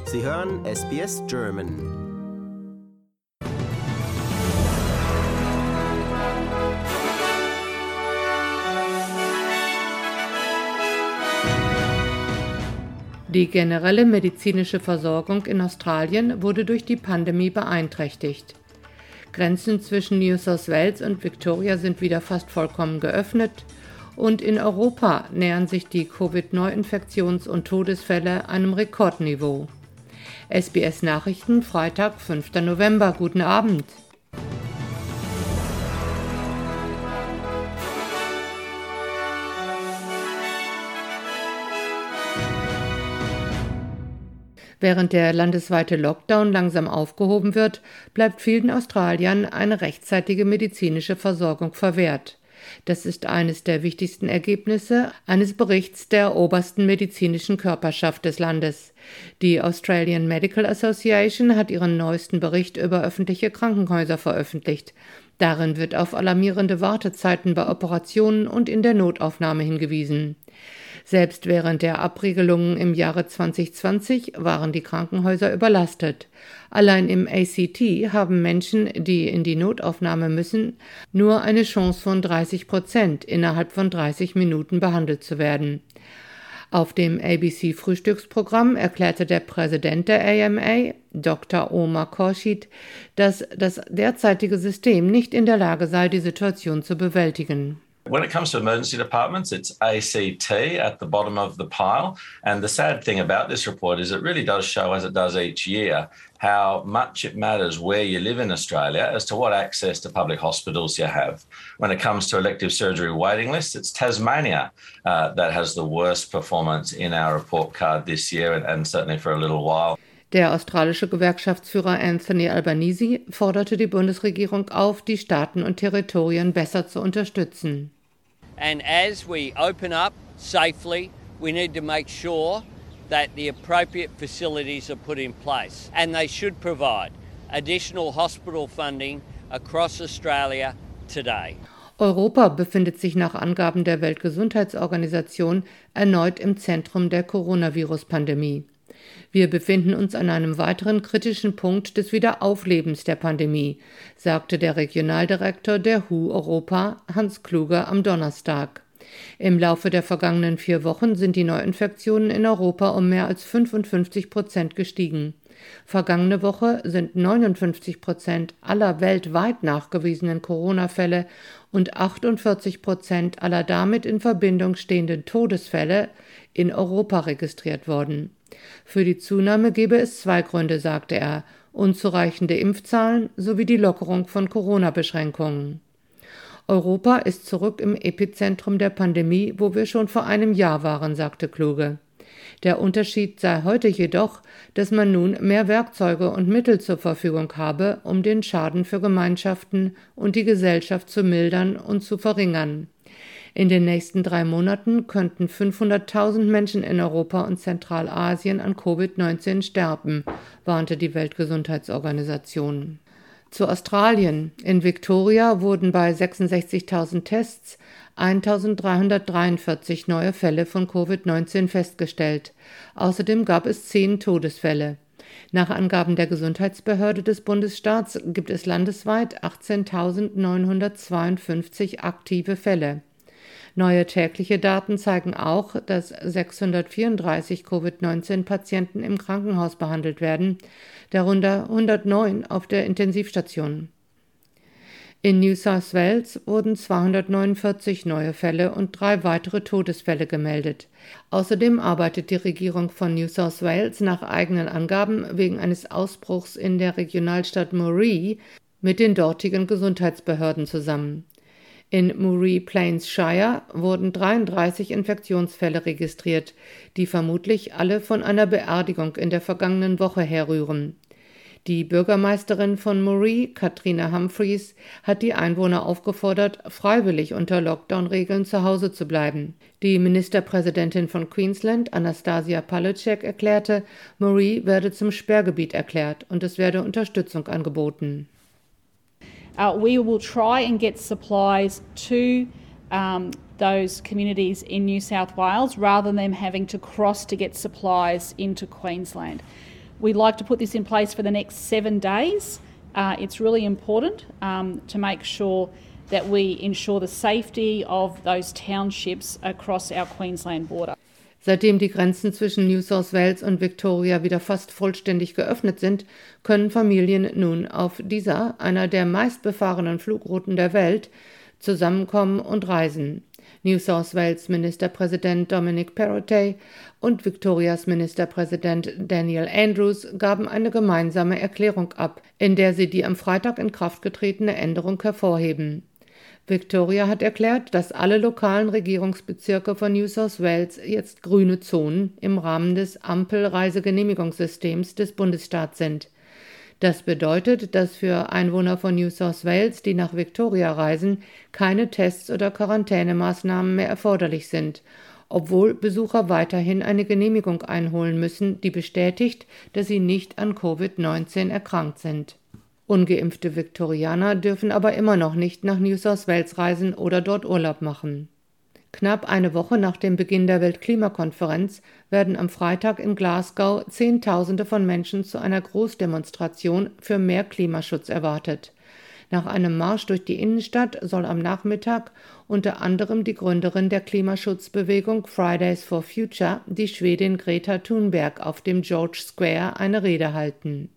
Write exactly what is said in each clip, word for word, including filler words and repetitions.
Sie hören S B S German. Die generelle medizinische Versorgung in Australien wurde durch die Pandemie beeinträchtigt. Grenzen zwischen New South Wales und Victoria sind wieder fast vollkommen geöffnet und in Europa nähern sich die Covid-Neuinfektions- und Todesfälle einem Rekordniveau. S B S Nachrichten, Freitag, fünfter November. Guten Abend. Während der landesweite Lockdown langsam aufgehoben wird, bleibt vielen Australiern eine rechtzeitige medizinische Versorgung verwehrt. Das ist eines der wichtigsten Ergebnisse eines Berichts der obersten medizinischen Körperschaft des Landes. Die Australian Medical Association hat ihren neuesten Bericht über öffentliche Krankenhäuser veröffentlicht. Darin wird auf alarmierende Wartezeiten bei Operationen und in der Notaufnahme hingewiesen. Selbst während der Abregelungen im Jahre zwanzig zwanzig waren die Krankenhäuser überlastet. Allein im A C T haben Menschen, die in die Notaufnahme müssen, nur eine Chance von dreißig Prozent, innerhalb von dreißig Minuten behandelt zu werden. Auf dem A B C-Frühstücksprogramm erklärte der Präsident der A M A, Doktor Omar Khorshid, dass das derzeitige System nicht in der Lage sei, die Situation zu bewältigen. When it comes to emergency departments, it's A C T at the bottom of the pile. And the sad thing about this report is it really does show, as it does each year, how much it matters where you live in Australia as to what access to public hospitals you have. When it comes to elective surgery waiting lists, it's Tasmania uh, that has the worst performance in our report card this year and, and certainly for a little while. Der australische Gewerkschaftsführer Anthony Albanese forderte die Bundesregierung auf, die Staaten und Territorien besser zu unterstützen. And as we open up safely, we need to make sure that the appropriate facilities are put in place. And they should provide additional hospital funding across Australia today. Europa befindet sich nach Angaben der Weltgesundheitsorganisation erneut im Zentrum der Coronavirus-Pandemie. Wir befinden uns an einem weiteren kritischen Punkt des Wiederauflebens der Pandemie, sagte der Regionaldirektor der W H O Europa, Hans Kluge, am Donnerstag. Im Laufe der vergangenen vier Wochen sind die Neuinfektionen in Europa um mehr als fünfundfünfzig Prozent gestiegen. Vergangene Woche sind neunundfünfzig Prozent aller weltweit nachgewiesenen Corona-Fälle und achtundvierzig Prozent aller damit in Verbindung stehenden Todesfälle in Europa registriert worden. Für die Zunahme gebe es zwei Gründe, sagte er: unzureichende Impfzahlen sowie die Lockerung von Corona-Beschränkungen. Europa ist zurück im Epizentrum der Pandemie, wo wir schon vor einem Jahr waren, sagte Kluge. Der Unterschied sei heute jedoch, dass man nun mehr Werkzeuge und Mittel zur Verfügung habe, um den Schaden für Gemeinschaften und die Gesellschaft zu mildern und zu verringern. In den nächsten drei Monaten könnten fünfhunderttausend Menschen in Europa und Zentralasien an Covid neunzehn sterben, warnte die Weltgesundheitsorganisation. Zu Australien. In Victoria wurden bei sechsundsechzigtausend Tests eintausenddreihundertdreiundvierzig neue Fälle von Covid neunzehn festgestellt. Außerdem gab es zehn Todesfälle. Nach Angaben der Gesundheitsbehörde des Bundesstaats gibt es landesweit achtzehntausendneunhundertzweiundfünfzig aktive Fälle. Neue tägliche Daten zeigen auch, dass sechshundertvierunddreißig Covid neunzehn Patienten im Krankenhaus behandelt werden, darunter hundertneun auf der Intensivstation. In New South Wales wurden zweihundertneunundvierzig neue Fälle und drei weitere Todesfälle gemeldet. Außerdem arbeitet die Regierung von New South Wales nach eigenen Angaben wegen eines Ausbruchs in der Regionalstadt Moree mit den dortigen Gesundheitsbehörden zusammen. In Moree Plains Shire wurden dreiunddreißig Infektionsfälle registriert, die vermutlich alle von einer Beerdigung in der vergangenen Woche herrühren. Die Bürgermeisterin von Moree, Katrina Humphreys, hat die Einwohner aufgefordert, freiwillig unter Lockdown-Regeln zu Hause zu bleiben. Die Ministerpräsidentin von Queensland, Anastasia Palaszczuk, erklärte, Moree werde zum Sperrgebiet erklärt und es werde Unterstützung angeboten. Uh, we will try and get supplies to um, those communities in New South Wales rather than them having to cross to get supplies into Queensland. We'd like to put this in place for the next seven days. Uh, it's really important um, to make sure that we ensure the safety of those townships across our Queensland border. Seitdem die Grenzen zwischen New South Wales und Victoria wieder fast vollständig geöffnet sind, können Familien nun auf dieser, einer der meistbefahrenen Flugrouten der Welt, zusammenkommen und reisen. New South Wales Ministerpräsident Dominic Perrottet und Victorias Ministerpräsident Daniel Andrews gaben eine gemeinsame Erklärung ab, in der sie die am Freitag in Kraft getretene Änderung hervorheben. Victoria hat erklärt, dass alle lokalen Regierungsbezirke von New South Wales jetzt grüne Zonen im Rahmen des Ampel-Reisegenehmigungssystems des Bundesstaats sind. Das bedeutet, dass für Einwohner von New South Wales, die nach Victoria reisen, keine Tests oder Quarantänemaßnahmen mehr erforderlich sind, obwohl Besucher weiterhin eine Genehmigung einholen müssen, die bestätigt, dass sie nicht an Covid neunzehn erkrankt sind. Ungeimpfte Viktorianer dürfen aber immer noch nicht nach New South Wales reisen oder dort Urlaub machen. Knapp eine Woche nach dem Beginn der Weltklimakonferenz werden am Freitag in Glasgow Zehntausende von Menschen zu einer Großdemonstration für mehr Klimaschutz erwartet. Nach einem Marsch durch die Innenstadt soll am Nachmittag unter anderem die Gründerin der Klimaschutzbewegung Fridays for Future, die Schwedin Greta Thunberg, auf dem George Square eine Rede halten.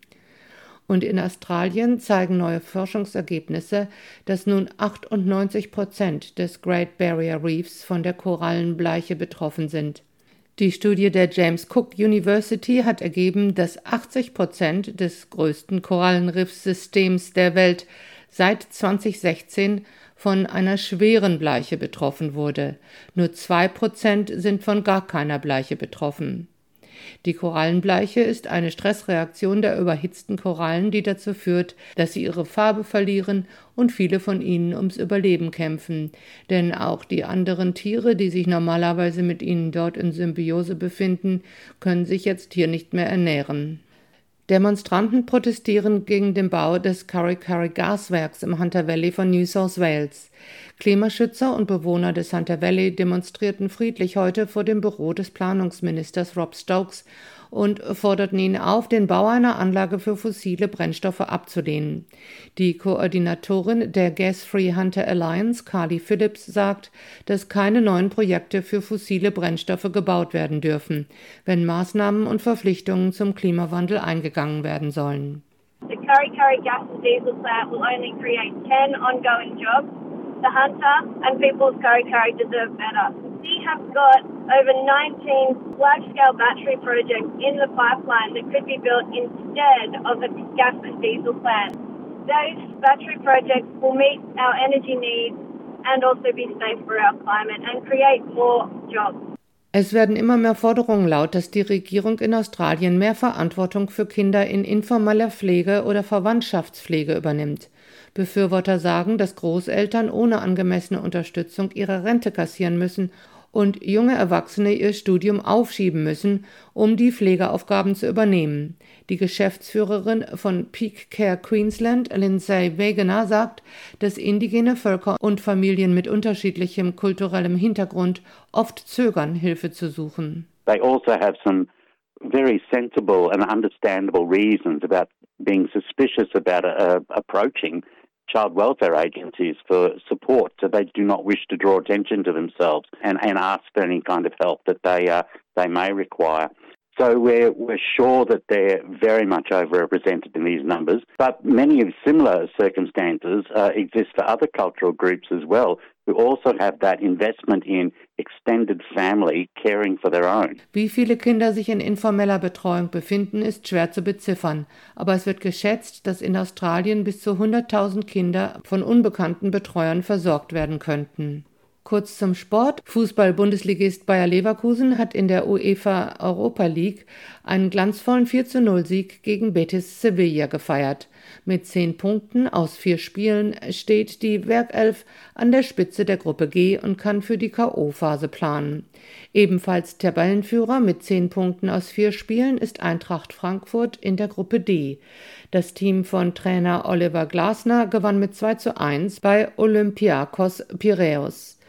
Und in Australien zeigen neue Forschungsergebnisse, dass nun achtundneunzig Prozent des Great Barrier Reefs von der Korallenbleiche betroffen sind. Die Studie der James Cook University hat ergeben, dass achtzig Prozent des größten Korallenriffsystems der Welt seit zweitausendsechzehn von einer schweren Bleiche betroffen wurde. Nur zwei Prozent sind von gar keiner Bleiche betroffen. Die Korallenbleiche ist eine Stressreaktion der überhitzten Korallen, die dazu führt, dass sie ihre Farbe verlieren und viele von ihnen ums Überleben kämpfen. Denn auch die anderen Tiere, die sich normalerweise mit ihnen dort in Symbiose befinden, können sich jetzt hier nicht mehr ernähren. Demonstranten protestieren gegen den Bau des Kurri Kurri Gaswerks im Hunter Valley von New South Wales. Klimaschützer und Bewohner des Hunter Valley demonstrierten friedlich heute vor dem Büro des Planungsministers Rob Stokes und forderten ihn auf, den Bau einer Anlage für fossile Brennstoffe abzulehnen. Die Koordinatorin der Gas-Free Hunter Alliance, Carly Phillips, sagt, dass keine neuen Projekte für fossile Brennstoffe gebaut werden dürfen, wenn Maßnahmen und Verpflichtungen zum Klimawandel eingegangen werden sollen. The Kurri Kurri gas and diesel plant will only create ten ongoing jobs. The Hunter and people of Kurri Kurri deserve better. We have got over nineteen large-scale battery projects in the pipeline that could be built instead of a gas and diesel plant. Those battery projects will meet our energy needs and also be safe for our climate and create more jobs. Es werden immer mehr Forderungen laut, dass die Regierung in Australien mehr Verantwortung für Kinder in informeller Pflege oder Verwandtschaftspflege übernimmt. Befürworter sagen, dass Großeltern ohne angemessene Unterstützung ihre Rente kassieren müssen und junge Erwachsene ihr Studium aufschieben müssen, um die Pflegeaufgaben zu übernehmen. Die Geschäftsführerin von Peak Care Queensland, Lindsay Wegener, sagt, dass indigene Völker und Familien mit unterschiedlichem kulturellem Hintergrund oft zögern, Hilfe zu suchen. They also have some very sensible and understandable reasons about being suspicious about uh, approaching child welfare agencies for support, so they do not wish to draw attention to themselves and, and ask for any kind of help that they uh, they may require. So we're we're sure that they're very much overrepresented in these numbers, but many of similar circumstances uh, exist for other cultural groups as well, who also have that investment in extended family caring for their own. Wie viele Kinder sich in informeller Betreuung befinden, ist schwer zu beziffern, aber es wird geschätzt, dass in Australien bis zu hunderttausend Kinder von unbekannten Betreuern versorgt werden könnten. Kurz zum Sport. Fußball-Bundesligist Bayer Leverkusen hat in der UEFA Europa League einen glanzvollen vier zu null Sieg gegen Betis Sevilla gefeiert. Mit zehn Punkten aus vier Spielen steht die Werkelf an der Spitze der Gruppe G und kann für die K O-Phase planen. Ebenfalls Tabellenführer mit zehn Punkten aus vier Spielen ist Eintracht Frankfurt in der Gruppe D. Das Team von Trainer Oliver Glasner gewann mit zwei zu eins bei Olympiakos Piräus.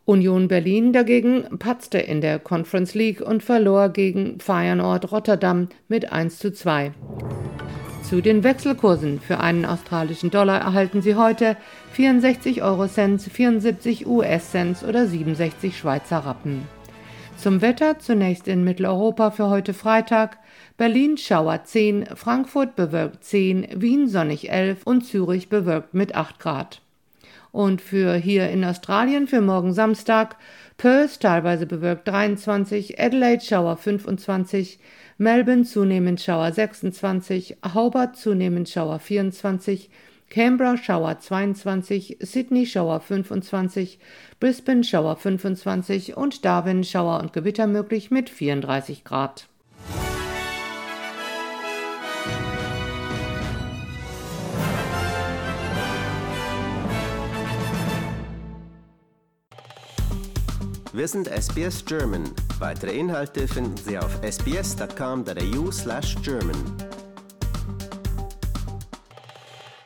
Union Berlin dagegen patzte in der Conference League und verlor gegen Feyenoord Rotterdam mit eins zu zwei. Zu den Wechselkursen. Für einen australischen Dollar erhalten Sie heute vierundsechzig Euro-Cents, vierundsiebzig U S-Cents oder siebenundsechzig Schweizer Rappen. Zum Wetter zunächst in Mitteleuropa für heute Freitag: Berlin Schauer zehn, Frankfurt bewölkt zehn, Wien sonnig elf und Zürich bewölkt mit acht Grad. Und für hier in Australien für morgen Samstag: Perth teilweise bewölkt dreiundzwanzig, Adelaide Schauer fünfundzwanzig, Melbourne zunehmend Schauer sechsundzwanzig, Hobart zunehmend Schauer vierundzwanzig, Canberra Schauer zweiundzwanzig, Sydney Schauer fünfundzwanzig, Brisbane Schauer fünfundzwanzig und Darwin Schauer und Gewitter möglich mit vierunddreißig Grad. Wir sind S B S German. Weitere Inhalte finden Sie auf s b s dot com dot a u slash German.